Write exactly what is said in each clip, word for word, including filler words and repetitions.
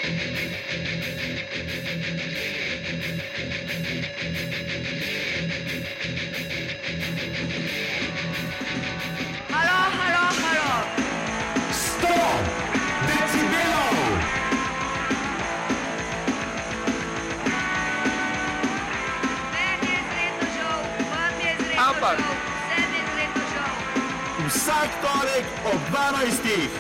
Vsak torek ob dvanajstih.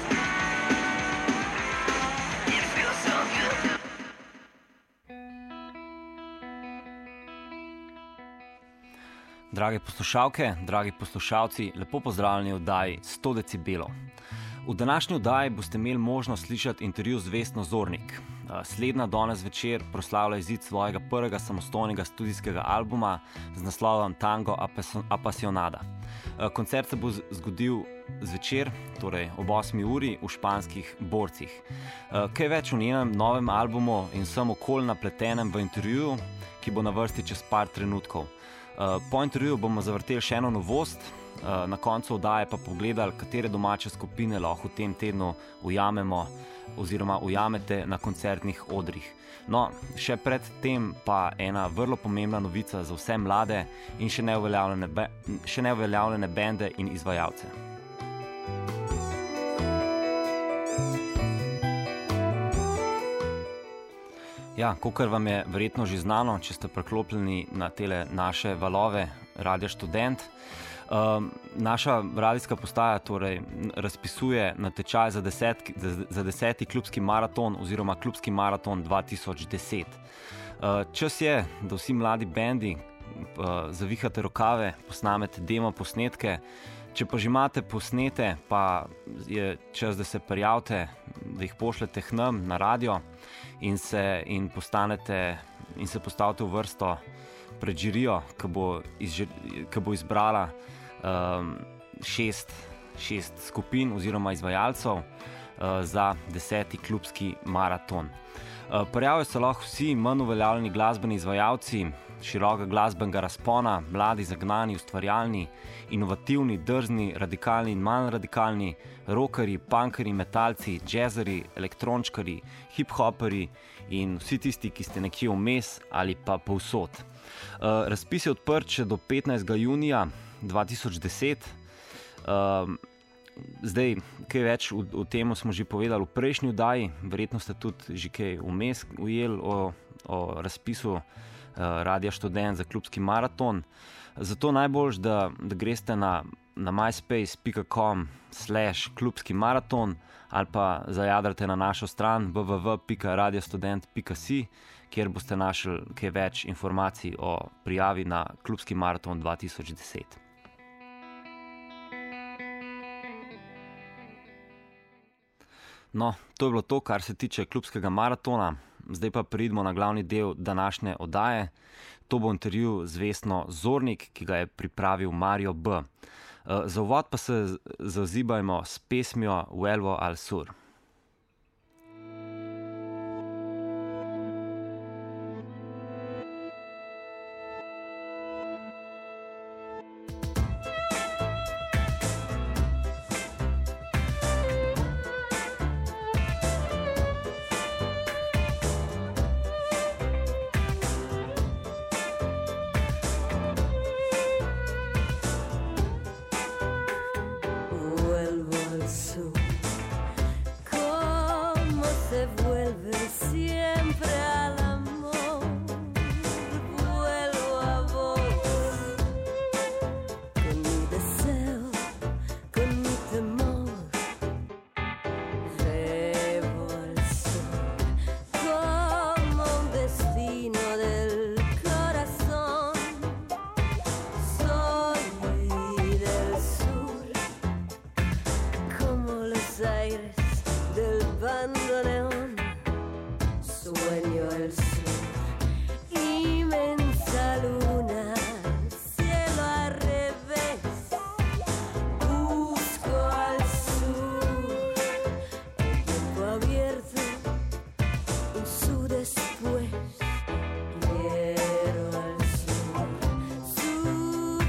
Drage poslušalke, dragi poslušalci, lepo pozdravljeni v oddaji sto decibelov. V današnji oddaji boste imeli možnost slišati intervju z Vesno Zornik. Slednja danes večer proslavlja izid svojega prvega samostojnega studijskega albuma z naslovom Tango Apasionada. Koncert se bo zgodil zvečer, torej ob osmi uri v španskih Borcih. Kaj več o njenem novem albumu in vsem okolj napletenem v intervjuju, ki bo na vrsti čez par trenutkov. Po intervjuju bomo zavrteli še eno novost, na koncu oddaje pa pogledali, katere domače skupine lahko v tem tednu ujamemo oziroma ujamete na koncertnih odrih. No, še pred tem pa ena vrlo pomembna novica za vse mlade in še neuveljavljene, be, še neuveljavljene bende in izvajalce. Ja, kakor vam je verjetno že znano, če ste preklopljeni na tele naše valove Radio Študent, um, naša radijska postaja torej razpisuje natečaj za, deset, za, za deseti klubski maraton oziroma klubski maraton dva tisoč deset. Uh, čas je, da vsi mladi bendi uh, zavihate rokave, posnamete demo posnetke. Če pa že imate posnete, pa je čas, da se prijavite, da jih pošljete k nam na radio in se, in postanete, in se postavite v vrsto pred žirijo, ki bo, iz, ki bo izbrala um, šest, šest skupin oziroma izvajalcev uh, za deseti klubski maraton. Uh, Prijavijo se lahko vsi manj uveljavljeni glasbeni izvajalci, široka glasbenega razpona, mladi, zagnani, ustvarjalni, inovativni, drzni, radikalni in manj radikalni, rockerji, punkeri, metalci, jazzeri, elektrončkari, hip-hoperi in vsi tisti, ki ste nekje vmes ali pa povsod. Uh, razpis je odprt še do petnajstega junija dva tisoč deset. Uh, zdaj, kaj več v, v temu smo že povedali v prejšnji oddaji, verjetno ste tudi že kaj vmes ujeli o, o razpisu Radia Študent za klubski maraton. Zato najboljš, da, da greste na, na myspace pika com slash klubski maraton ali pa zajadrate na našo stran w w w pika radiostudent pika si, kjer boste našli kaj več informacij o prijavi na klubski maraton dva tisoč deset. No, to je bilo to, kar se tiče klubskega maratona. Zdaj pa pridemo na glavni del današnje oddaje. To bo intervju z Vesno Zornik, ki ga je pripravil Mario B. Za uvod pa se zazibajmo s pesmijo Vuelvo al Sur.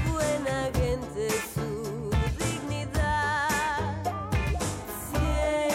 Yeah.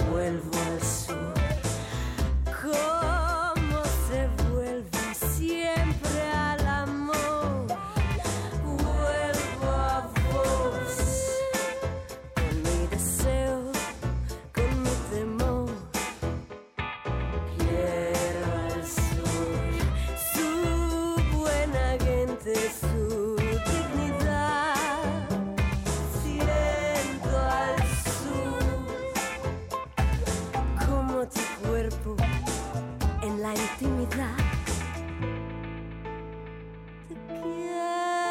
vuelvo al sur. Cómo se vuelve siempre al amor. Vuelvo a vos con mi deseo, con mi temor. Quiero al sur, su buena gente, su dignidad. Siento al sur como tu cuerpo en la intimidad. Te quiero.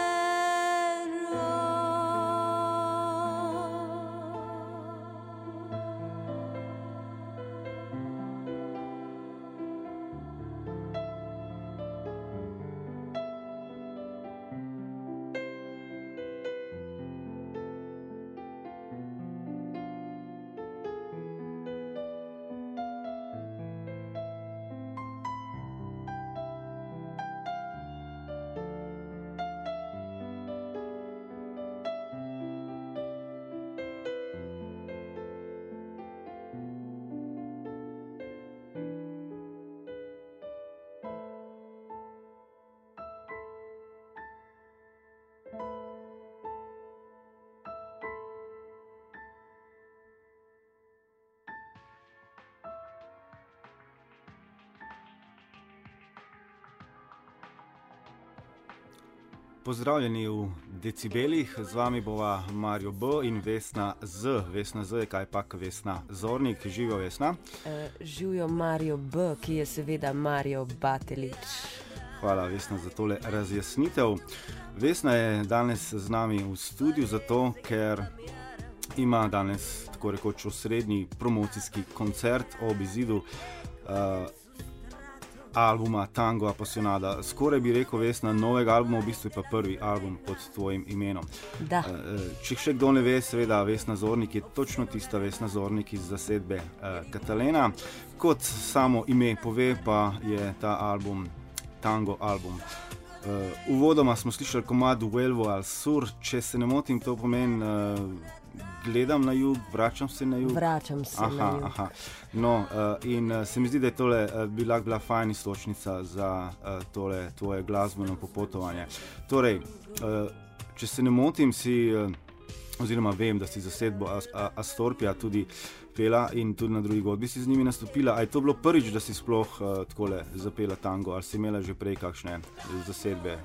Pozdravljeni v decibelih, z vami bova Mario B. in Vesna Z. Vesna Z je kaj pak Vesna Zornik. Živijo Vesna. Uh, živijo Mario B., ki je seveda Mario Batelić. Hvala Vesna za tole razjasnitev. Vesna je danes z nami v studiu zato, ker ima danes tako rekoč osrednji promocijski koncert ob izidu uh, albuma Tango Apasionada. Skoraj bi rekel Vesna, novega albuma, v bistvu je pa prvi album pod tvojim imenom. Da. Če še kdo ne ve, seveda Vesna Zornik je točno tista Vesna Zornik iz zasedbe uh, Katalena. Kot samo ime pove, pa je ta album Tango album. Uh, uvodoma smo slišali komad Vuelvo al sur, če se ne motim, to pomeni uh, gledam na jug, vračam se na jug. Vračam se aha, na jug. Aha. No, uh, in uh, se mi zdi, da je tole uh, bila, bila fajn istočnica za uh, tole tvoje glasbeno popotovanje. Torej, uh, če se ne motim, si, uh, oziroma vem, da si zasedbo As- A- Astorpija tudi pela in tudi na drugi godbi si z njimi nastopila. A je to bilo prvič, da si sploh uh, takole zapela tango, ali si imela že prej kakšne zasedbe?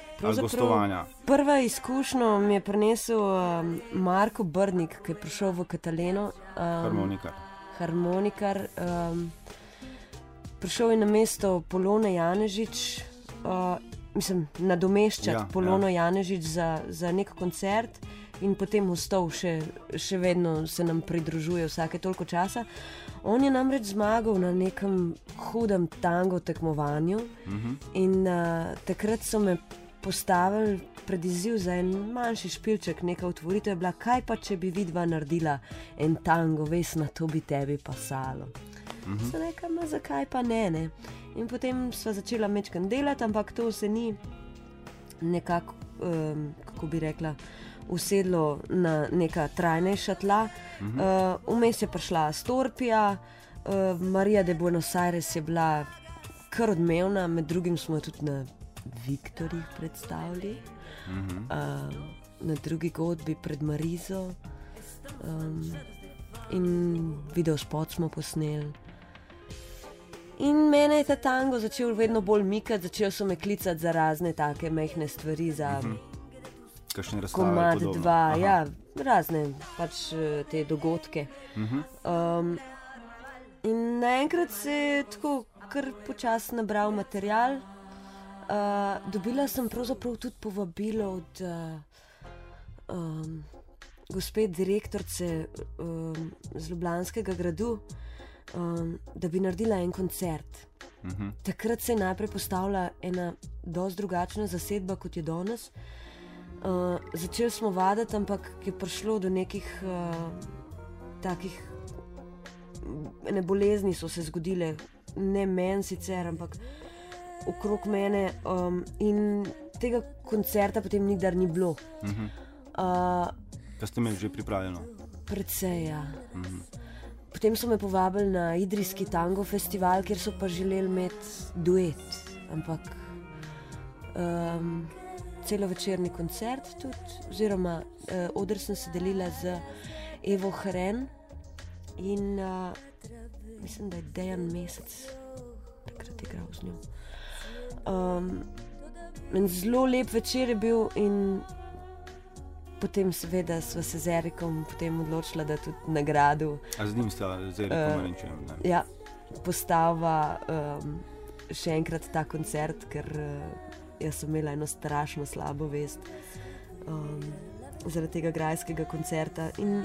Prva izkušnja mi je prinesel um, Marko Brdnik, ki je prišel v Kataleno. Um, harmonikar. Harmonikar. Um, prišel je na mesto Polone Janežič, uh, mislim, nadomeščati ja, Polono ja. Janežič za, za nek koncert in potem ostal še, še vedno se nam pridružuje vsake toliko časa. On je namreč zmagal na nekem hudem tango tekmovanju uh-huh. in uh, takrat so me postavili pred izziv za en manjši špilček, neka otvoritev je bila, kaj pa če bi vidva naredila en tango, Vesna, to bi tebi pasalo. Uh-huh. Sem rekla, ma zakaj pa ne, ne? In potem sva začela mečkan delati, ampak to se ni nekako, um, kako bi rekla, usedlo na neka trajnejša tla. Uh-huh. Uh, vmes je prišla Astorpija, uh, Marija de Buenos Aires je bila kar odmevna, med drugim smo tudi na Viktorjih predstavili, uh-huh. uh, na drugi godbi pred Marizo um, in videospot smo posneli. In mene je ta tango začel vedno bolj mikati, začel so me klicati za razne take mehne stvari, za uh-huh. komad dva, ja, razne pač te dogodke. Uh-huh. Um, in naenkrat se je tako kar počasno nabral material. Uh, dobila sem pravzaprav tudi povabilo od uh, um, gospe direktorice um, z Ljubljanskega gradu, um, da bi naredila en koncert. Uh-huh. Takrat se je najprej postavila ena dosti drugačna zasedba, kot je danes. Uh, začeli smo vaditi, ampak je prišlo do nekih uh, takih ne bolezni so se zgodile, ne meni sicer, ampak okrog mene, um, in tega koncerta potem nikdar ni bilo. Uh-huh. Uh, da ste imeli že pripravljeno? Predvsej, ja. Uh-huh. potem so me povabili na Idrijski tango festival, kjer so pa želeli imeti duet, ampak um, celovečerni koncert tudi, oziroma uh, oder sem se delila z Evo Hren in uh, mislim, da je Dejan Mesec takrat igral z njo. Um, in zelo lep večer je bil in potem seveda sva se z Erikom potem odločila, da tudi nagradu. A z njim sta z Erikom uh, Renčem? Ja, postava um, še enkrat ta koncert, ker uh, jaz sem imela eno strašno slabo vest um, zaradi tega grajskega koncerta in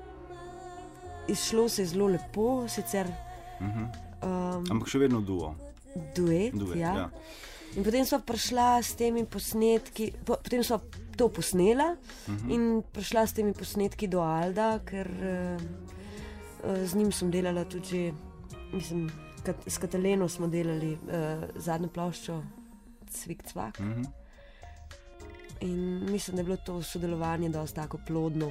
izšlo se je zelo lepo, sicer uh-huh. um, ampak še vedno duo. Duet, duet ja. ja. In potem sva prišla s temi posnetki, po, potem sva to posnela uh-huh. in prišla s temi posnetki do Alda, ker uh, z njim sem delala tudi, mislim, kat, s Kataleno smo delali uh, zadnjo ploščo Cvik Cvak. Uh-huh. In mislim, da je bilo to sodelovanje dosti tako plodno.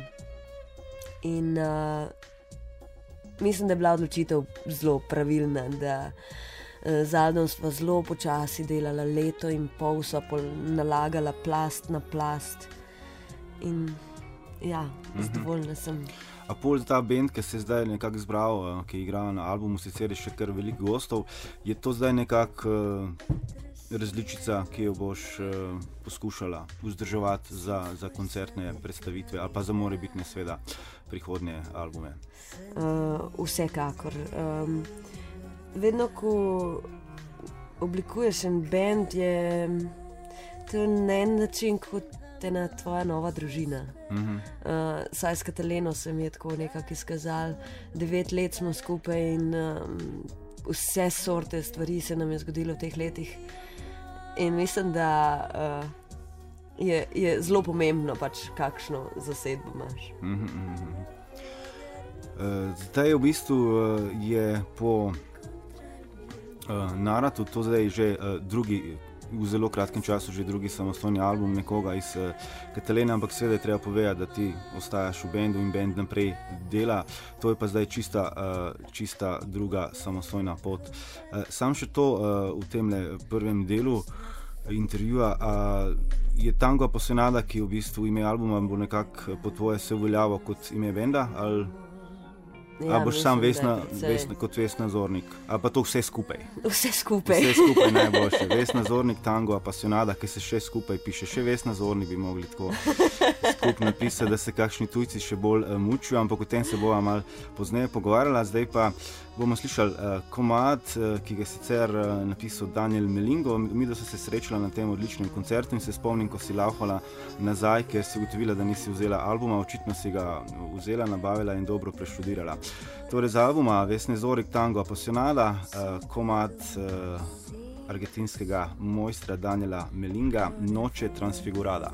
In uh, mislim, da je bila odločitev zelo pravilna, da z Aldom sva zelo počasi delala, leto in pol sva nalagala plast na plast in ja, zadovoljna mm-hmm. sem. A pol ta band, ki se je zdaj nekako zbral, ki igra na albumu, sicer je še kar veliko gostov, je to zdaj nekako uh, različica, ki jo boš uh, poskušala vzdrževati za, za koncertne predstavitve ali pa za morebitne sveda prihodnje albume? Uh, vsekakor. Um, Vedno, ko oblikuješ en band, je to na en način kot ena tvoja nova družina. Mm-hmm. Uh, saj s Kataleno se mi je tako nekako izkazal. Devet let smo skupaj in um, vse sorte stvari se nam je zgodilo v teh letih. In mislim, da uh, je, je zelo pomembno, pač, kakšno zasedbo imaš. Mm-hmm. Uh, zdaj v bistvu uh, je po Uh, Naratu, to zdaj je že uh, drugi, v zelo kratkem času že drugi samostojni album nekoga iz uh, Katalene, ampak seveda je treba povedati, da ti ostajaš v bendu in bend naprej dela. To je pa zdaj čista, uh, čista druga samostojna pot. Uh, sam še to uh, v tem prvem delu intervjuja, uh, je Tango Apasionada, ki v bistvu ime albuma bo nekako po tvoje se uveljavo kot ime benda, ali Ja, ali boš sam Vesna, precej... Vesna, kot Vesna Zornik, ali pa to vse skupaj? Vse skupaj. Vse skupaj najboljše. Vesna Zornik, Tango Apasionada, ki se še skupaj piše. Še Vesna Zornik bi mogli tako skupaj napisati, da se kakšni tujci še bolj uh, mučijo, ampak o tem se bova malo pozneje pogovarjala. Zdaj pa bomo slišali uh, komad, uh, ki ga je sicer uh, napisal Daniel Melingo. Mi da so se srečala na tem odličnem koncertu in se spomnim, ko si laufala nazaj, ker si ugotovila, da nisi vzela albuma, očitno si ga vzela, nabavila in dobro preštudirala. Torej za albuma Vesne Zornik, Tango Apasionada, uh, komad uh, argentinskega mojstra Daniela Melinga, Noche Transfigurada.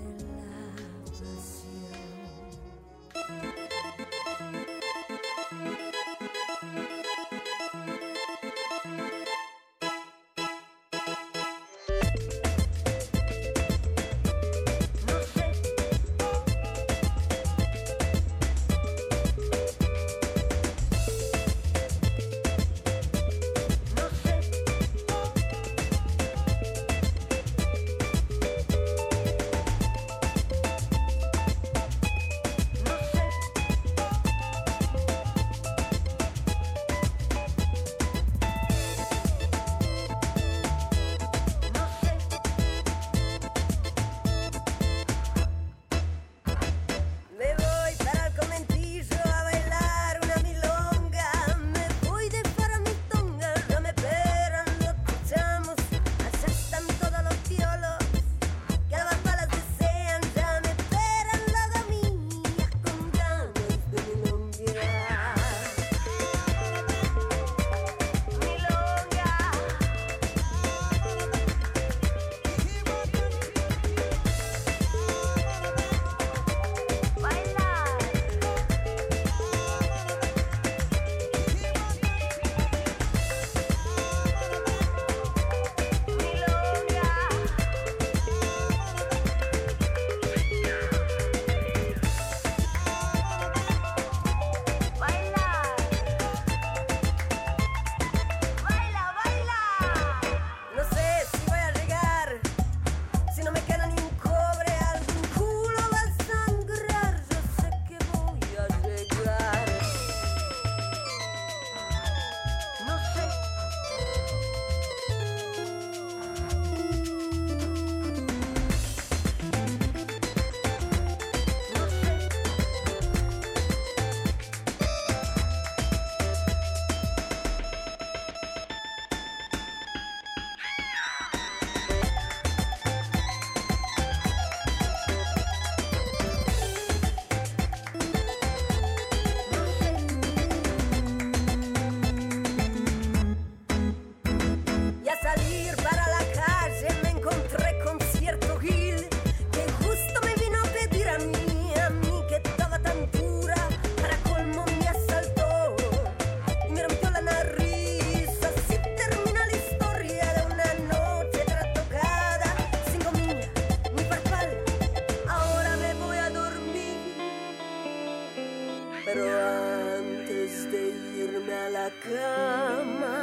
pero antes de irme a la cama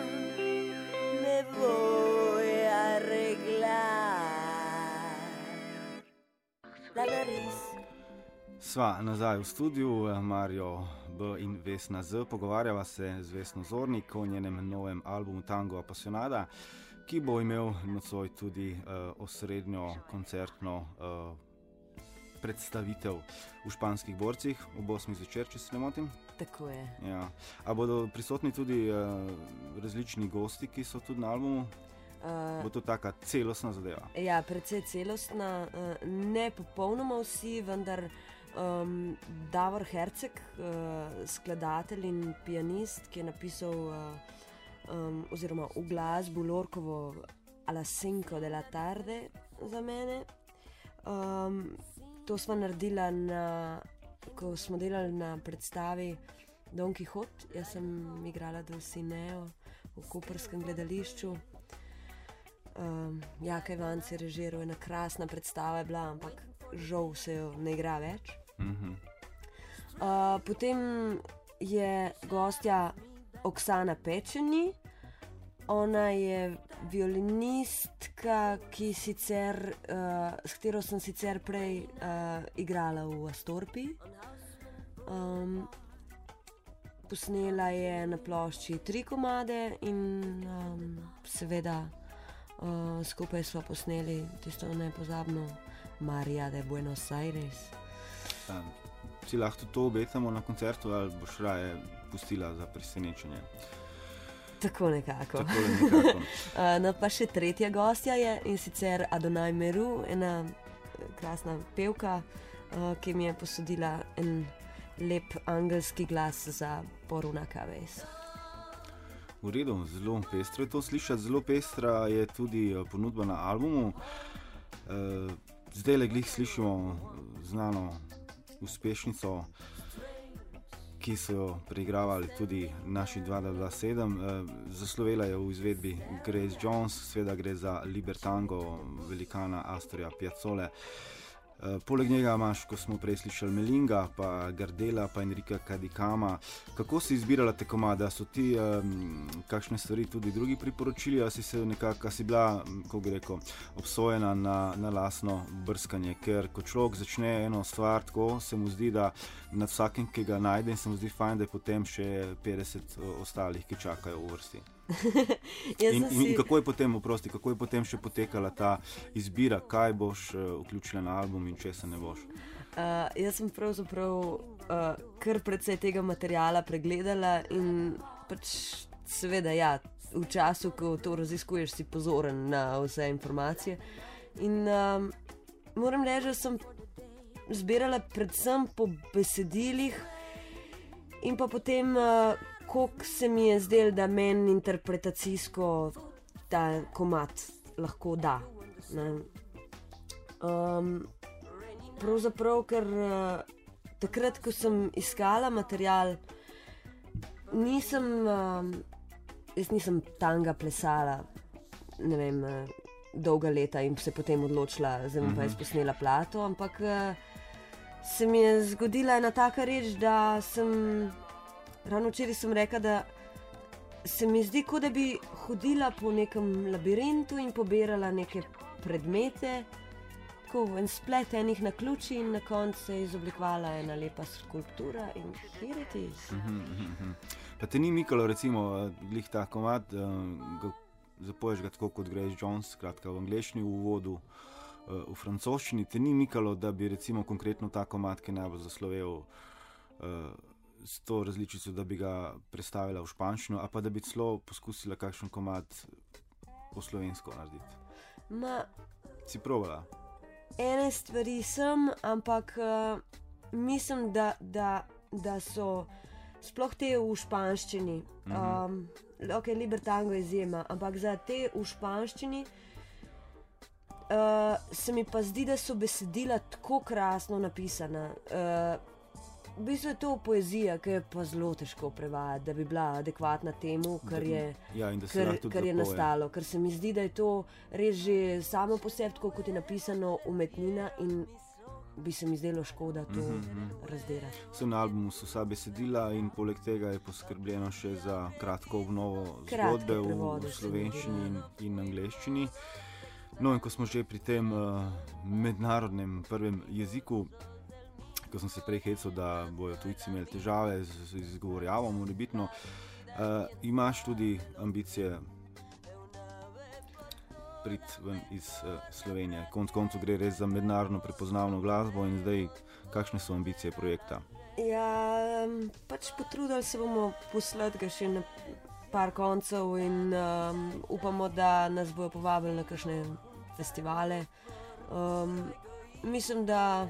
me voy a arreglar la nariz. Sva nazaj v studiu, Mario B. in Vesna Z. Pogovarjava se z Vesno Zornik o njenem novem albumu Tango Apasionada, ki bo imel nocoj tudi uh, osrednjo koncertno uh, predstavitev v Španskih borcih ob osmih zvečer, če se ne motim. Tako je. Ja. A bodo prisotni tudi uh, različni gosti, ki so tudi na albumu? Uh, bo to taka celostna zadeva? Ja, precej celostna. Uh, ne popolnoma vsi, vendar um, Davor Herceg, uh, skladatelj in pianist, ki je napisal uh, um, oziroma v glasbu Lorcovo A las cinco de la tarde za mene. Um, to smo naredila, na, ko smo delali na predstavi Don Quixote. Jaz sem igrala Dulcineo v koprskem gledališču. Um, Jaka Ivanc je režiral, ena krasna predstava je bila, ampak žal se jo ne igra več. Mm-hmm. Uh, potem je gostja Oksana Pečeni. Ona je violinistka, ki sicer, uh, s katero sem sicer prej uh, igrala v Astorpi. Um, posnela je na plošči tri komade in um, seveda uh, skupaj smo posneli tisto nepozabno Maria de Buenos Aires. Ja, si lahko to obetamo na koncertu ali boš raje pustila za presenečenje? Tako nekako. Tako nekako. uh, no, pa še tretja gostja je, in sicer Adonai Meru, ena krasna pevka, uh, ki mi je posodila en lep angelski glas za Poruna Caves. V redu, zelo pestro je to slišati, zelo pestra je tudi ponudba na albumu. Uh, zdaj le glih slišimo znano uspešnico, ki so jo preigravali tudi naši dva dva sedem. E, zaslovela je v izvedbi Grace Jones, seveda gre za Libertango velikana Astorja Piazzole. E, poleg njega imaš, ko smo prej slišali, Melinga, pa Gardela, pa Enrika Cadicama. Kako si izbirala te komade? So ti um, kakšne stvari tudi drugi priporočili, a si se nekako, a si bila, kako bi rekel, obsojena na, na lastno brskanje? Ker ko človek začne eno stvar, tako se mu zdi, da nad vsakim, ki ga najde, in se mu zdi fajn, da je potem še petdeset ostalih, ki čakajo v vrsti. in, in, in kako je potem, oprosti, kako je potem še potekala ta izbira, kaj boš uh, vključila na album in česa ne boš? Uh, jaz sem pravzaprav uh, kar precej tega materiala pregledala in pač seveda, ja, v času, ko to raziskuješ, si pozoren na vse informacije. In um, moram reči, da sem zbirala predvsem po besedilih in pa potem uh, koliko se mi je zdelo, da meni interpretacijsko ta komad lahko da. Um, pravzaprav, ker uh, takrat, ko sem iskala material, nisem, um, jaz nisem tanga plesala, ne vem, uh, dolga leta in se potem odločila, zdaj bom pa izposnela plato, ampak uh, se mi je zgodila ena taka reč, da sem ravno včeraj sem rekla, da se mi zdi, kot da bi hodila po nekem labirintu in pobirala neke predmete, tako en splet enih naključij in na koncu se je izoblikovala ena lepa skulptura in here it is. Pa te ni mikalo, recimo, glih ta komad, ga, zapoješ ga tako kot Grace Jones, skratka v angleščini, v uvodu, v francoščini, te ni mikalo, da bi recimo konkretno ta komad, ki najbolj zaslovel, s to različico, da bi ga predstavila v španščino, a pa da bi celo poskusila kakšen komad po slovensko narediti? Ma, si probala? Ene stvari sem, ampak uh, mislim, da, da, da so sploh te v španščini. Um, ok, Libertango je izjema, ampak za te v španščini uh, se mi pa zdi, da so besedila tako krasno napisana. Uh, V bistvu je to poezija, ki je pa zelo težko prevajati, da bi bila adekvatna temu, kar je, ja, kar, kar je nastalo. Ker se mi zdi, da je to res že samo po sebi, tako kot je napisano, umetnina in bi se mi zdelo škoda to mm-hmm. razdelati. So na albumu so vsa besedila in poleg tega je poskrbljeno še za kratko obnovo Kratke zgodbe v, prevode v se slovenščini in, naredili, in angleščini. No in ko smo že pri tem uh, mednarodnem prvem jeziku, ko sem se prej hecal, da bojo tujci imeli težave z, z izgovorjavo, morebitno, uh, imaš tudi ambicije priti ven iz uh, Slovenije. Konec koncev gre res za mednarodno prepoznavno glasbo in zdaj, kakšne so ambicije projekta? Ja, pač potrudili se bomo poslati ga še na par koncev in um, upamo, da nas bojo povabili na kakšne festivale. Um, mislim, da,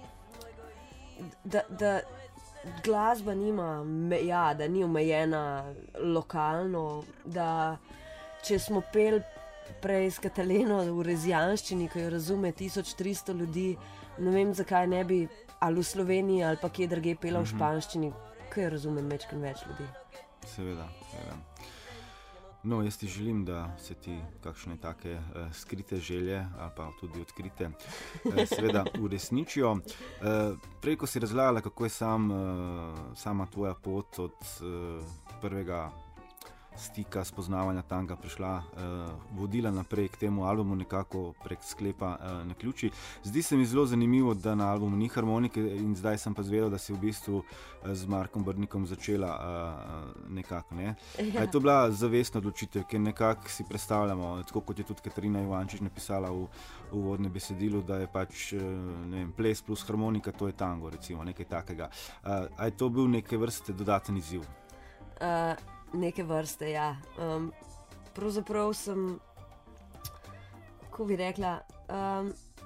da, da glasba nima meja, da ni omejena lokalno, da če smo pel prej s Kataleno v rezijanščini, ki jo razume tisoč tristo ljudi, ne vem, zakaj ne bi ali v Sloveniji ali pa kje drugje pela v španščini, ki jo razume mečken več ljudi. Seveda, seveda. No, jaz ti želim, da se ti kakšne take uh, skrite želje ali pa tudi odkrite uh, seveda uresničijo. Uh, prej, ko si razlagala, kako je sam, uh, sama tvoja pot od uh, prvega stika, spoznavanja tanga prišla, uh, vodila naprej k temu albumu nekako prek sklepa uh, na ključi. Zdi se mi zelo zanimivo, da na albumu ni harmonike in zdaj sem pa zvedel, da si v bistvu uh, z Markom Brnikom začela uh, nekako, ne? Ja. Je to bila zavestna odločitev, ker nekako si predstavljamo, tako kot je tudi Katarina Ivančič napisala v, v uvodnem besedilu, da je pač uh, ne vem, ples plus harmonika, to je tango, recimo, nekaj takega. Uh, a je to bil neke vrste dodaten izziv? Uh, Neke vrste, ja. Um, pravzaprav sem, kako bi rekla, um,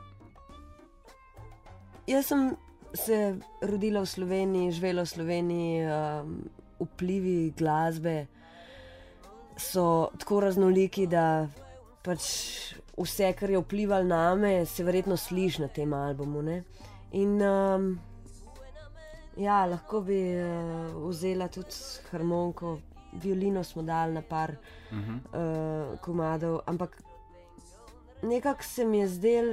jaz sem se rodila v Sloveniji, živela v Sloveniji, um, vplivi glasbe so tako raznoliki, da pač vse, kar je vplivalo name, se verjetno sliši na tem albumu, ne? In um, ja, lahko bi uh, vzela tudi harmoniko, violino smo dali na par uh-huh. uh, komadov, ampak nekako se mi je zdel,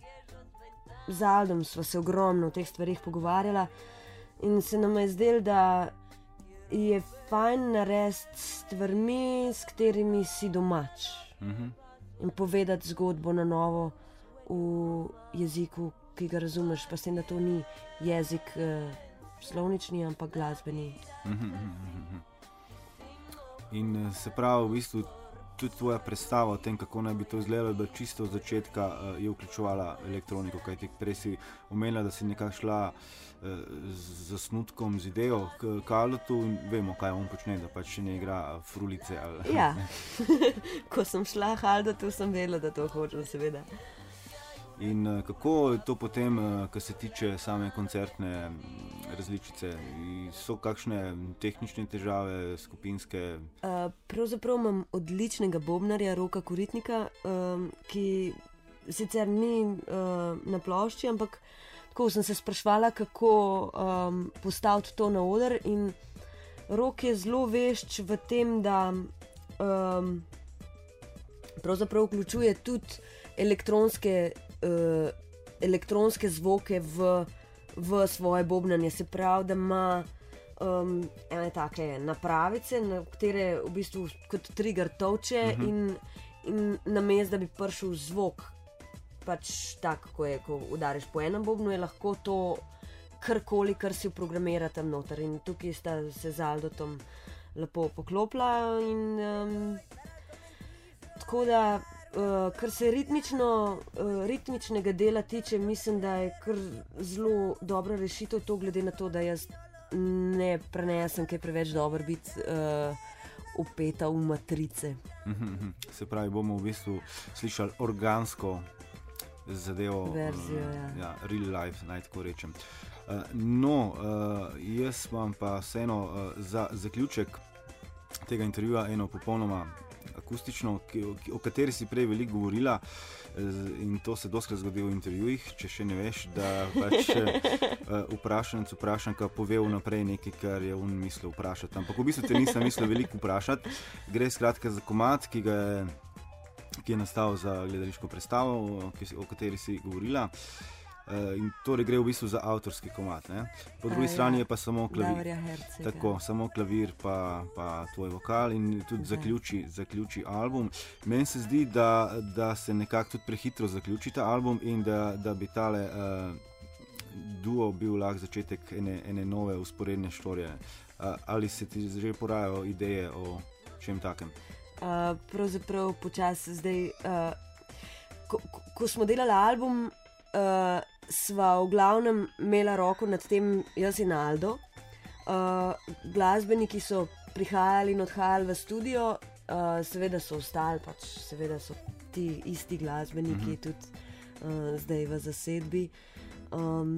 z Aldom sva se ogromno o teh stvarih pogovarjala in se nam je zdel, da je fajn narediti stvarmi, s katerimi si domač uh-huh. in povedati zgodbo na novo v jeziku, ki ga razumeš, pa s tem, da to ni jezik uh, slovnični, ampak glasbeni. Uh-huh, uh-huh. In se pravi, v bistvu tudi tvoja predstava o tem, kako naj bi to izgledalo, da čisto od začetka uh, je vključevala elektroniko, kajti prej si omenila, da si nekako šla uh, z osnutkom, z idejo k, k Aldotu in vemo, kaj on počne, da pač ne igra frulice. Ali, ja, ko sem šla k Aldotu, sem vedela, da to hočem, seveda. In uh, kako je to potem, uh, kar se tiče same koncertne različice? So kakšne tehnične težave, skupinske? Uh, pravzaprav imam odličnega bobnarja, Roka Koritnika, um, ki sicer ni uh, na plošči, ampak tako sem se sprašvala, kako um, postaviti to na oder. In Rok je zelo vešč v tem, da um, pravzaprav vključuje tudi elektronske Uh, elektronske zvoke v, v svoje bobnanje, se pravi, da ima um, ene take napravice, na katere v bistvu kot trigger toče uh-huh. in, in namesto, da bi prišel zvok, pač tako, ko je, ko udariš po enem bobnu, je lahko to karkoli, kar si vprogramira tam noter. In tukaj sta se z Aldotom lepo poklopila in um, tako da Uh, kar se ritmično, uh, ritmičnega dela tiče, mislim, da je kar zelo dobra rešitev to, glede na to, da jaz ne prenesem, kaj preveč dobro biti uh, upeta v matrice. Se pravi, bomo v bistvu slišali organsko zadevo, verzijo, ja. Ja, real life, naj tako rečem. Uh, no, uh, jaz imam pa vseeno uh, za zaključek tega intervjuja eno popolnoma akustično, ki, ki, o kateri si prej veliko govorila in to se doskrat zgodi v intervjujih, če še ne veš, da pač uh, vprašanec vprašanka pove vnaprej nekaj, kar je on mislil vprašati. Ampak v bistvu te nisem mislil veliko vprašati. Gre skratka za komad, ki, ga je, ki je nastal za gledališko predstavo, ki, o kateri si govorila. Uh, in torej gre v bistvu za avtorski komad. Ne? Po drugi A, strani ja. je pa samo klavir. Tako, samo klavir pa, pa tvoj vokal in tudi zaključi, zaključi album. Meni se zdi, da, da se nekako tudi prehitro zaključi ta album in da, da bi tale uh, duo bil lahko začetek ene, ene nove usporedne štorije. Uh, ali se ti že porajajo ideje o čem takem? Uh, pravzaprav počasi zdaj, uh, ko, ko smo delali album, uh, sva v glavnem imela roko nad tem jaz in Aldo. Uh, glasbeniki so prihajali in odhajali v studio, uh, seveda so ostali, pač seveda so ti isti glasbeniki mm-hmm. tudi uh, zdaj v zasedbi. Um,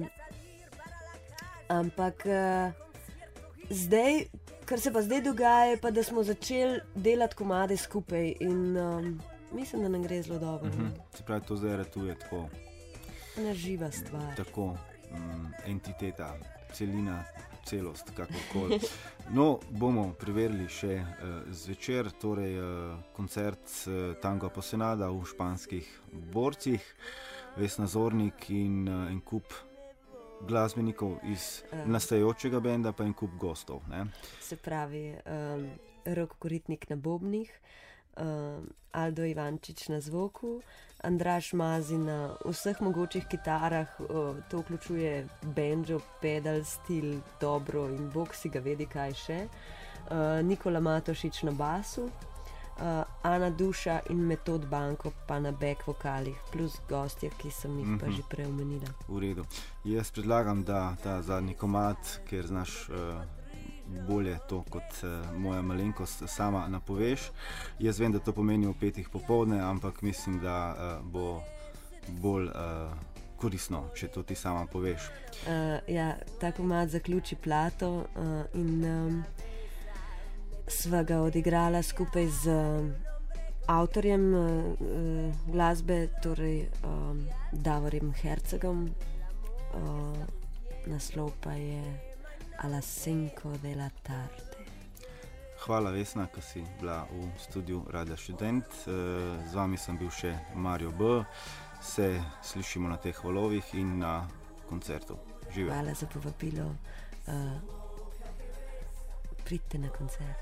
ampak uh, zdaj, kar se pa zdaj dogaja, je pa, da smo začeli delati komade skupaj in um, mislim, da nam gre zelo dobro. Mm-hmm. Se pravi, to zdaj ratuje tako. Ena živa stvar. Tako, um, entiteta, celina, celost, kakorkoli. No, bomo preverili še uh, zvečer, torej uh, koncert uh, Tango Aposenada v španskih Borcih, Vesna Zornik in uh, en kup glasbenikov iz uh, nastajajočega benda, pa en kup gostov. Ne? Se pravi, um, Rok Koritnik na bobnih, um, Aldo Ivančič na zvoku, Andraž Mazi na vseh mogočih kitarah, uh, to vključuje banjo, pedal, stil, dobro in bog si ga vedi kaj še, uh, Nikola Matošič na basu, uh, Ana Duša in Metod Banko pa na back vokalih, plus gostje, ki sem jih mm-hmm. pa že prej omenila. V redu. Jaz predlagam, da ta zadnji komad, ker znaš uh, bolje to kot uh, moja malenkost sama napoveš. Jaz vem, da to pomeni v petih popoldne, ampak mislim, da uh, bo bolj uh, koristno, če to ti sama poveš. Uh, ja, ta komad zaključi plato uh, in um, sva ga odigrala skupaj z uh, avtorjem uh, glasbe, torej um, Davorjem Hercegom. Uh, naslov pa je A las cinco de la tarde. Hvala, Vesna, ko si bila v studiu Radia Študent. Z vami sem bil še Mario B. Se slišimo na teh valovih in na koncertu. Žive. Hvala za povabilo. Uh, pridite na koncert.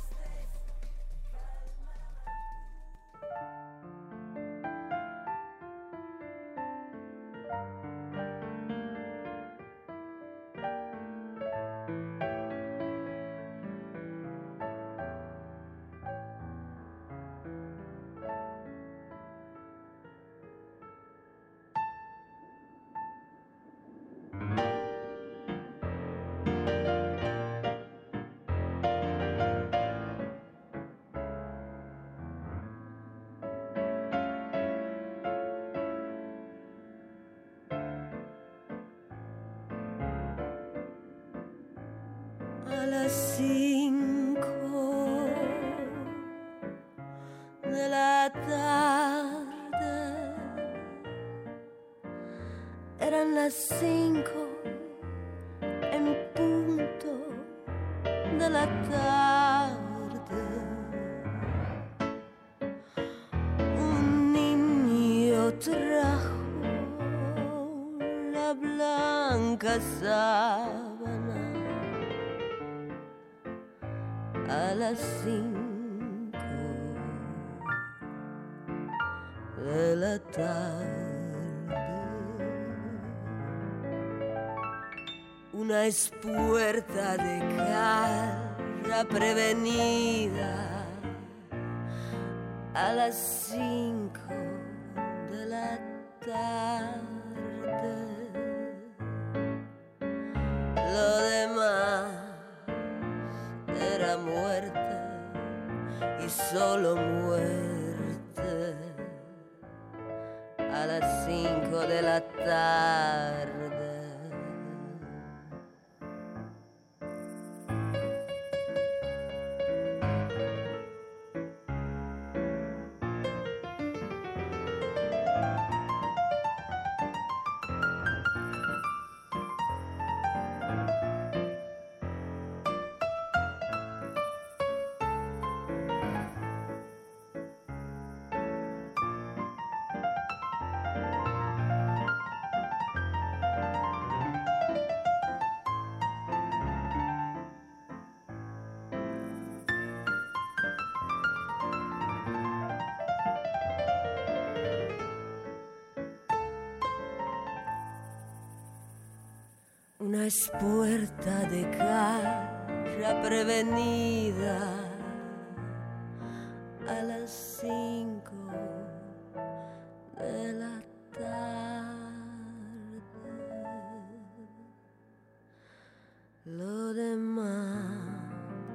A las cinco de la tarde, eran las cinco en punto de la tarde. Un niño trajo la blanca sábana. A las cinco de la tarde, una espuerta de cara prevenida. A las cinco de la tarde, lo demás era muerte y solo muerte. A las cinco de la tarde. Una espuerta de caja prevenida a las cinco de la tarde. Lo demás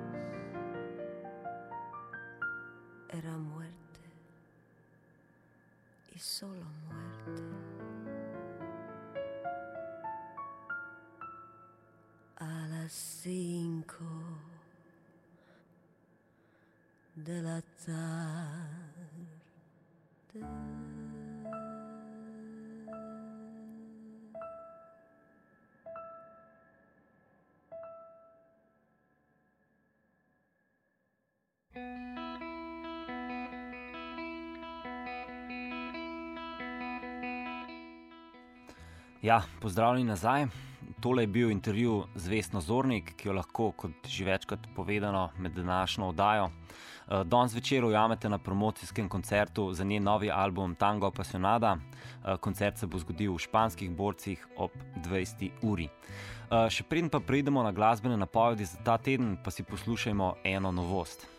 era muerte y solo muerte. A las cinco de la tarde. Ja, pozdravljeni nazaj. Tole je bil intervju z Vesno Zornik, ki jo lahko, kot že večkrat povedano, med današnjo oddajo. Danes večer ujamete na promocijskem koncertu za njen novi album Tango Apasionada. Koncert se bo zgodil v Španskih Borcih ob dvajseti uri. Še preden pa preidemo na glasbene napovedi za ta teden, pa si poslušajmo eno novost.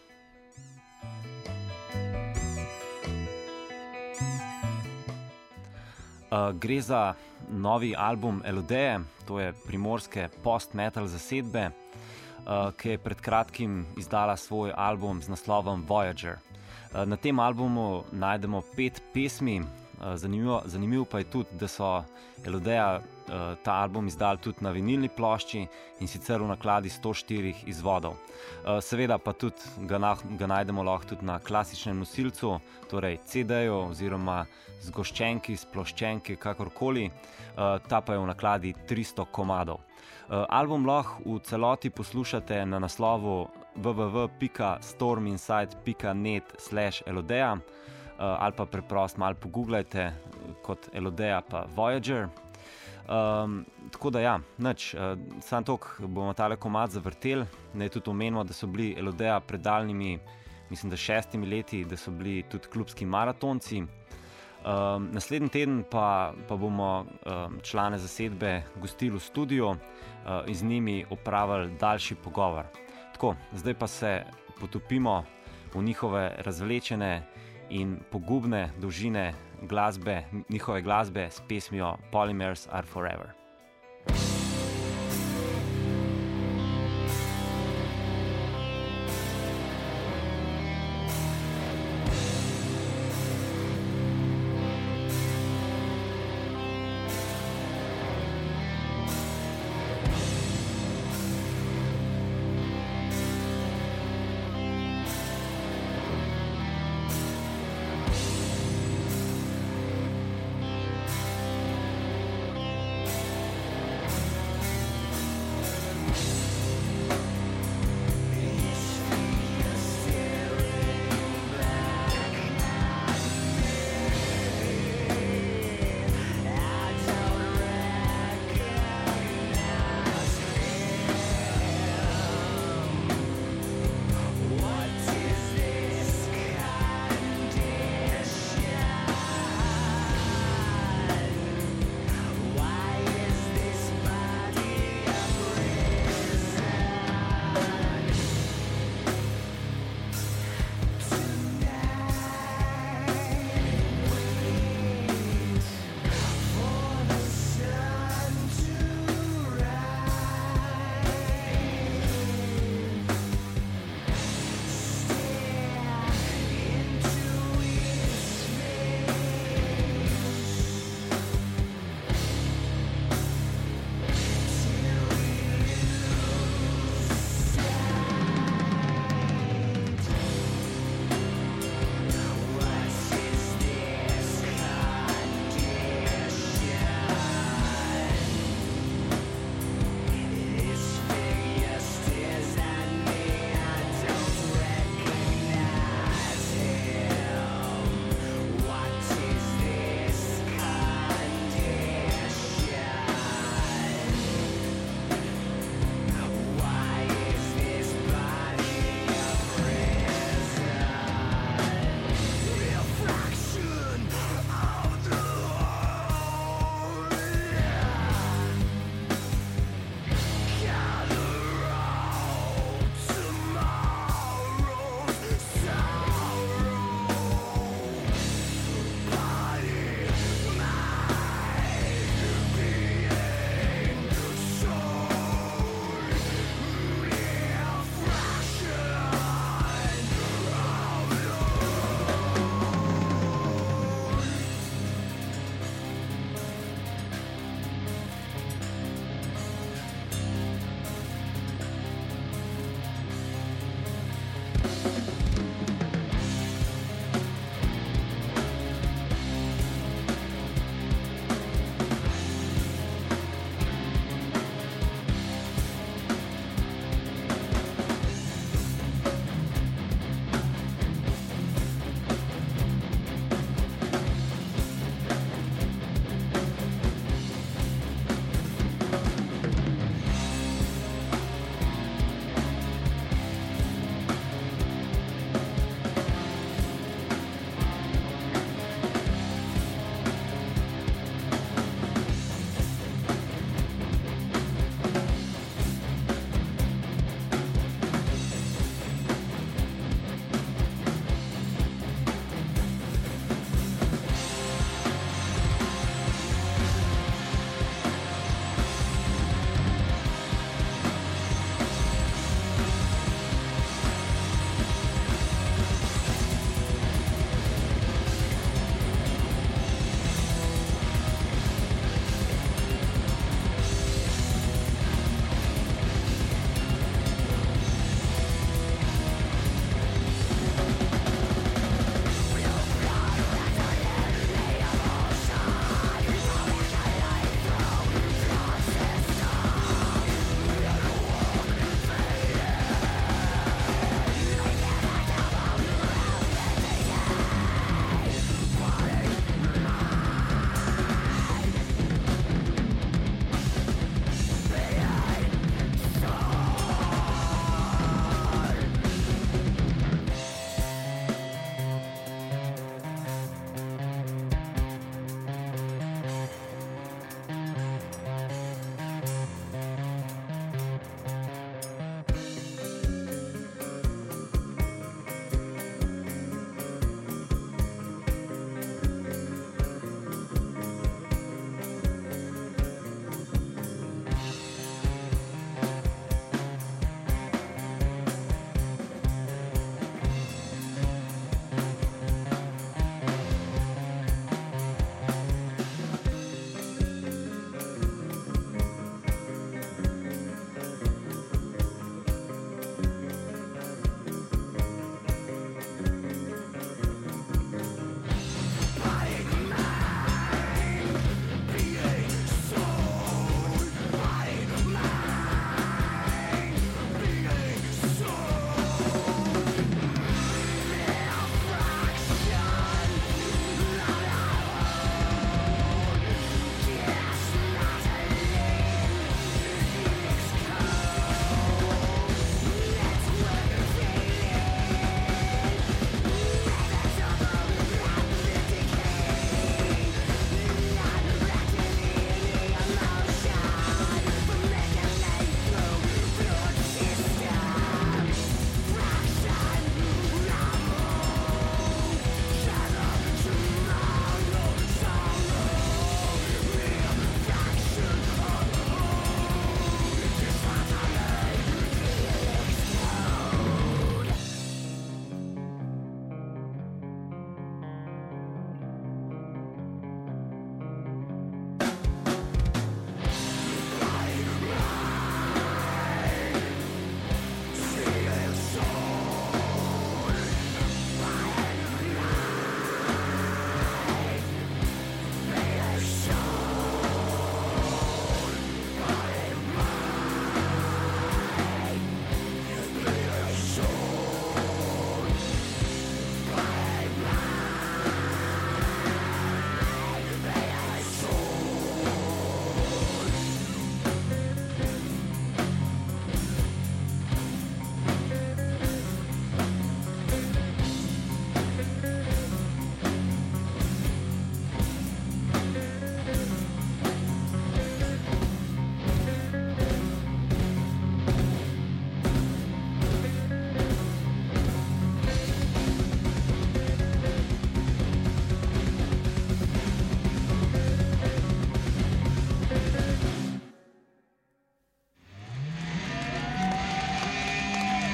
Uh, gre za novi album Elodeje, to je primorske post-metal zasedbe, uh, ki je pred kratkim izdala svoj album z naslovom Voyager. Uh, na tem albumu najdemo pet pesmi, uh, zanimivo, zanimivo pa je tudi, da so Elodeja uh, ta album izdali tudi na vinilni plošči in sicer v nakladi sto štirih izvodov. Uh, seveda pa tudi ga, na, ga najdemo lahko tudi na klasičnem nosilcu, torej C D-ju oziroma zgoščenki, sploščenki, kakorkoli, uh, ta pa je v nakladi tristo komadov. Uh, album lahko v celoti poslušate na naslovu w w w pika storminside pika net slash elodeja uh, ali pa preprosto malo pogooglajte kot Elodeja pa Voyager. Um, tako da ja, nič, uh, sam tok bomo tale komad zavrtel, ne tudi omenimo, da so bili Elodeja pred daljnimi, mislim, da šestimi leti, da so bili tudi klubski maratonci. Um, naslednji teden pa, pa bomo um, člane zasedbe gostili v studiu uh, in z njimi opravili daljši pogovor. Tako, zdaj pa se potopimo v njihove razvlečene in pogubne dolžine glasbe, njihove glasbe s pesmijo Polymers Are Forever.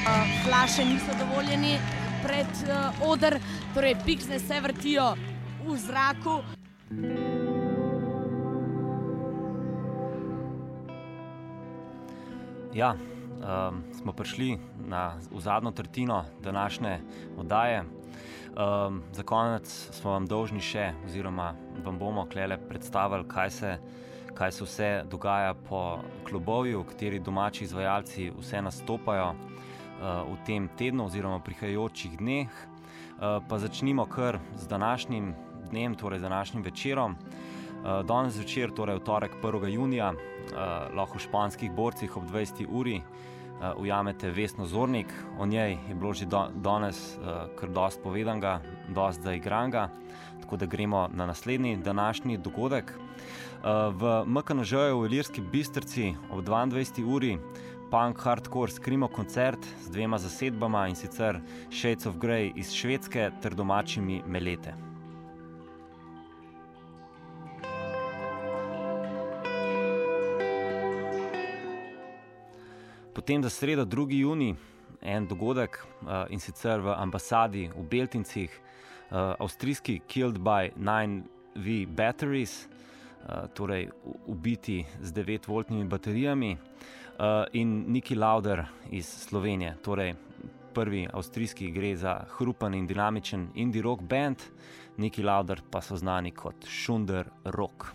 uh, flaše niso dovoljeni pred uh, oder, torej piksne se vrtijo v zraku. Ja, um, smo prišli na, v zadnjo tretjino današnje oddaje. Um, za konec smo vam dolžni še, oziroma vam bomo klele predstavili, kaj se, kaj se vse dogaja po klubovju, kateri domači izvajalci vse nastopajo uh, v tem tednu oziroma prihajajočih dneh. Uh, pa začnimo kar z današnjim dnem, torej z današnjim večerom. Uh, danes večer, torej v torek prvega junija, uh, lahko v španskih borcih ob dvajseti uri uh, ujamete Vesno Zornik. O njej je bilo že do, danes uh, kar dost povedanega, dost zaigranga, tako da gremo na naslednji današnji dogodek. Uh, v M K N Ž-ju v Ilirski Bistrici ob dvaindvajseti uri punk hardcore skrimo koncert z dvema zasedbama, in sicer Shades of Grey iz Švedske ter domačimi Melete. Potem za sredo drugi junij en dogodek uh, in sicer v ambasadi v Beltincih, uh, avstrijski Killed by nine V Batteries, uh, torej ubiti z devetvoltnimi baterijami, uh, in Niki Lauder iz Slovenije. Torej prvi avstrijski gre za hrupen in dinamičen indie rock band, Niki Lauder pa so znani kot Schunder Rock.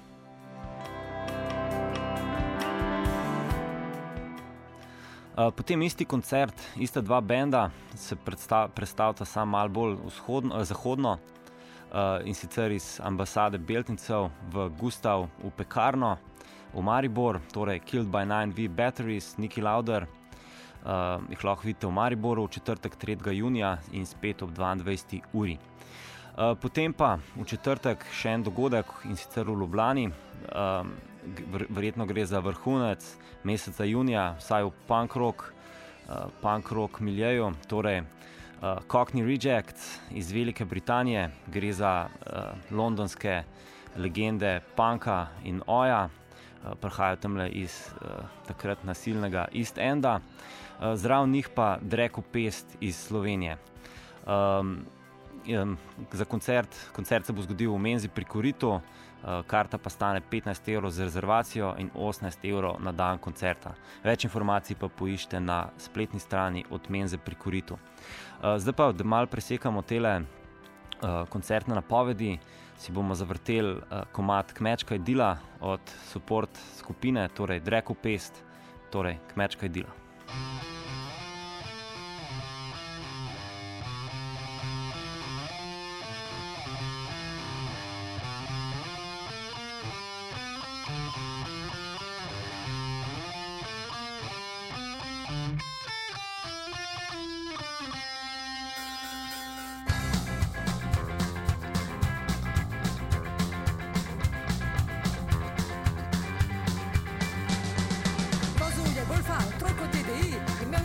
Potem isti koncert, ista dva benda se predstav, predstavita samo malo bolj vzhodno, zahodno, uh, in sicer iz ambasade Beltincev v Gustav v Pekarno v Maribor, torej Killed by nine V Batteries, Niki Lauder, uh, jih lahko vidite v Mariboru v četrtek tretjega junija in spet ob dvaindvajseti uri. Uh, potem pa v četrtek še en dogodek, in sicer v Ljubljani. Uh, verjetno gre za vrhunec meseca junija, vsaj v punk rock, uh, punk rock miljeju, torej uh, Cockney Rejects iz Velike Britanije. Gre za uh, londonske legende punka in oja, uh, prihajajo tamle iz uh, takrat nasilnega East Enda, uh, zraven njih pa Dreku Pest iz Slovenije. Um, Za koncert, koncert se bo zgodil v Menzi pri Koritu, karta pa stane petnajst evrov z rezervacijo in osemnajst evrov na dan koncerta. Več informacij pa poiščite na spletni strani od Menze pri Koritu. Zdaj pa, da malo presekamo tele koncertne napovedi, si bomo zavrteli komad Kmečka idila od support skupine, torej Dreku Pest, torej Kmečka idila. Bolj fa, trojko T D I,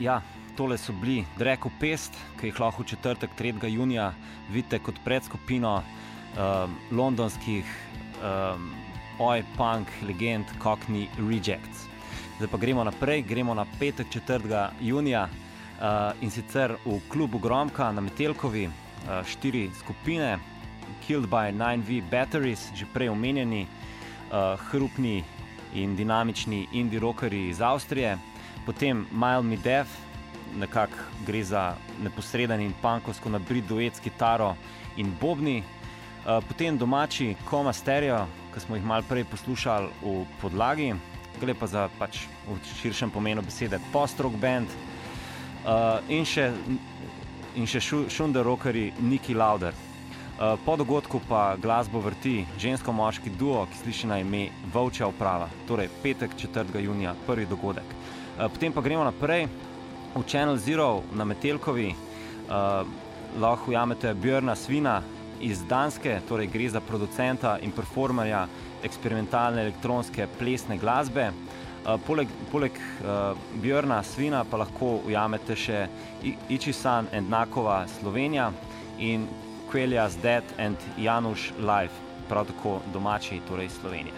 ja, tole so bili Drag of Pest, ki jih lahko v četrtek tretjega junija vidite kot predskupino um, londonskih um, oj punk legend Cockney Rejects. Zdaj pa gremo naprej, gremo na petek četrtega junija uh, in sicer v klubu Gromka na Metelkovi uh, štiri skupine, Killed by nine V Batteries, že prej omenjeni, uh, hrupni in dinamični indie rockerji iz Avstrije, potem Mild Me Death, nekako gre za neposreden in punkovsko nabrit duet s kitaro in bobni, uh, potem domači Coma Stereo, ki smo jih malo prej poslušali v podlagi, gre pa za pač v širšem pomenu besede post-rock band, uh, in še, in še šunder rockerji Niki Lauder. Uh, po dogodku pa glasbo vrti žensko-moški duo, ki sliši na ime Volčja uprava, torej petek četrtega junija, prvi dogodek. Uh, potem pa gremo naprej v Channel Zero na Metelkovi, uh, lahko ujamete Bjørna Svina iz Danske, torej gre za producenta in performerja eksperimentalne elektronske plesne glasbe. Uh, poleg poleg uh, Bjørna Svina pa lahko ujamete še Ichisan and Nakova Slovenija in Queljas Dead and Januš Live, prav tako domači, torej Slovenije.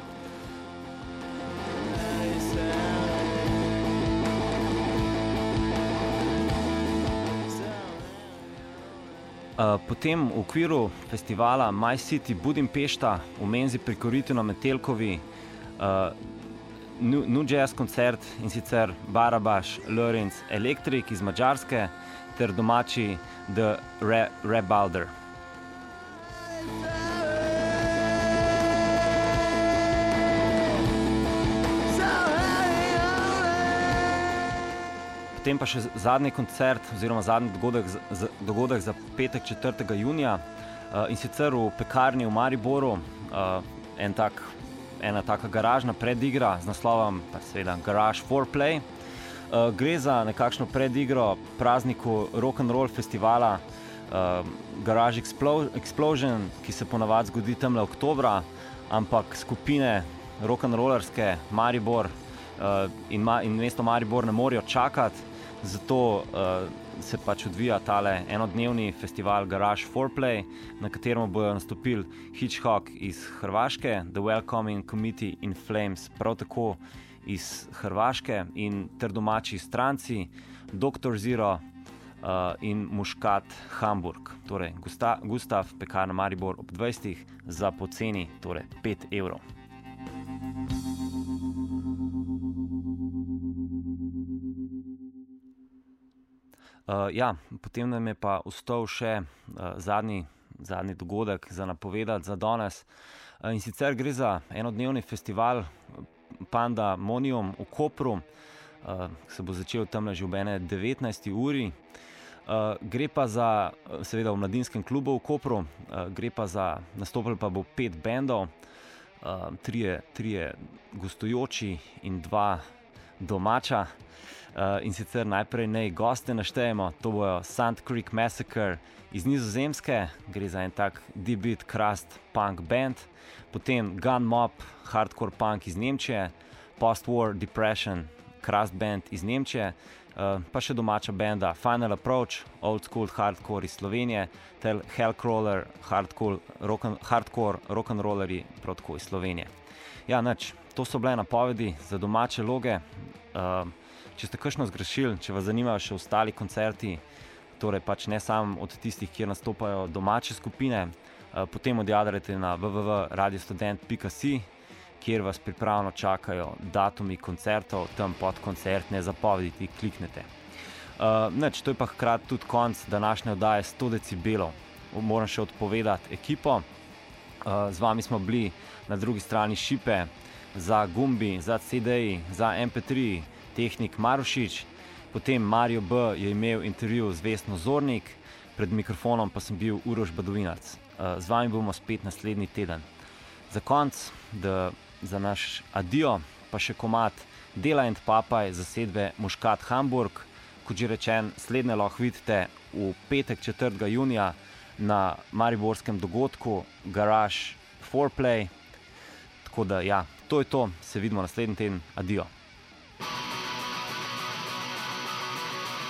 Uh, potem v okviru festivala My City Budimpešta v menzi pri Koritu na Metelkovi uh, new, new jazz koncert, in sicer Barabaš Lorenz Electric iz Madžarske ter domači The Re- Rebalder. Potem pa še zadnji koncert oziroma zadnji dogodek, z, dogodek za petek četrtega junija, uh, in sicer v pekarni v Mariboru, uh, en tak, ena taka garažna predigra z naslovom pa seveda Garage Foreplay. Uh, gre za nekakšno predigro prazniku rock'n'roll festivala uh, Garage Explo- Explosion, ki se ponavadi zgodi tamle oktobra, ampak skupine rock'n'rollerske Maribor uh, in, ma- in mesto Maribor ne morejo čakati. Zato uh, se pač odvija tale enodnevni festival Garage Foreplay, na katerem bodo nastopili Hitchcock iz Hrvaške, The Welcoming Committee in Flames, prav tako iz Hrvaške, in ter domači stranci doktor Zero uh, in Muškat Hamburg. Torej Gusta- Gustav, pekarna Maribor ob dvajsetih za poceni, torej pet evrov. Uh, ja, potem nam je pa ostal še uh, zadnji, zadnji dogodek za napovedati za danes. Uh, in sicer gre za enodnevni festival Pandemonium v Kopru, uh, ki se bo začel tamle že ob ene devetnajsti uri. Uh, gre pa za, seveda v mladinskem klubu v Kopru, uh, gre pa za, nastopili pa bo pet bendov, uh, trije, trije gostujoči in dva domača. Uh, in sicer najprej naj goste naštejemo, to bojo Sand Creek Massacre iz Nizozemske, gre za en tak deep beat crust punk band, potem Gun Mob, hardcore punk iz Nemčije, Post-War Depression, crust band iz Nemčije, uh, pa še domača benda Final Approach, old school hardcore iz Slovenije, ter Hellcrawler, hardcore, rock hardcore rock'n'rollerji prav tako iz Slovenije. Ja, nič, to so bile napovedi za domače loge. Uh, Če ste kakšno zgrešili, če vas zanimajo še ostali koncerti, torej pač ne samo od tistih, kjer nastopajo domače skupine, eh, potem odjadrate na w w w pika radio student pika si, kjer vas pripravno čakajo datumi koncertov, tam pod koncertne zapovedi kliknete. Uh, neč, to je pa hkrati tudi konc današnje oddaje sto decibelov. Moram še odpovedati ekipo. Uh, z vami smo bili na drugi strani šipe, za gumbi, za C D-ji, za em pe tri, tehnik Marušič, potem Mario B. je imel intervju z Vesno Zornik, pred mikrofonom pa sem bil Uroš Badovinac. Z vami bomo spet naslednji teden. Za konc, da, za naš adijo, pa še komad Dela and Papaj zasedbe Muškat Hamburg. Kot že rečen, slednje lahko vidite v petek četrtega junija na mariborskem dogodku Garage Foreplay. Tako da ja, to je to, se vidimo naslednji teden, adijo.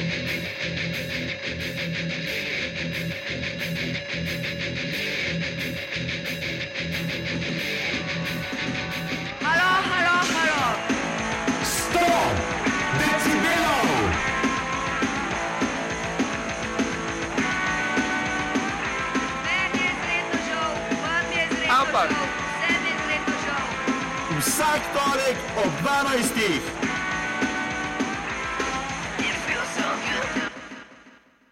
Halo, halo, halo. sto decibelov. Meni je izredno žal, vam je izredno Ampak- žal, vsem je izredno žal. Vsak torek ob dvanajstih.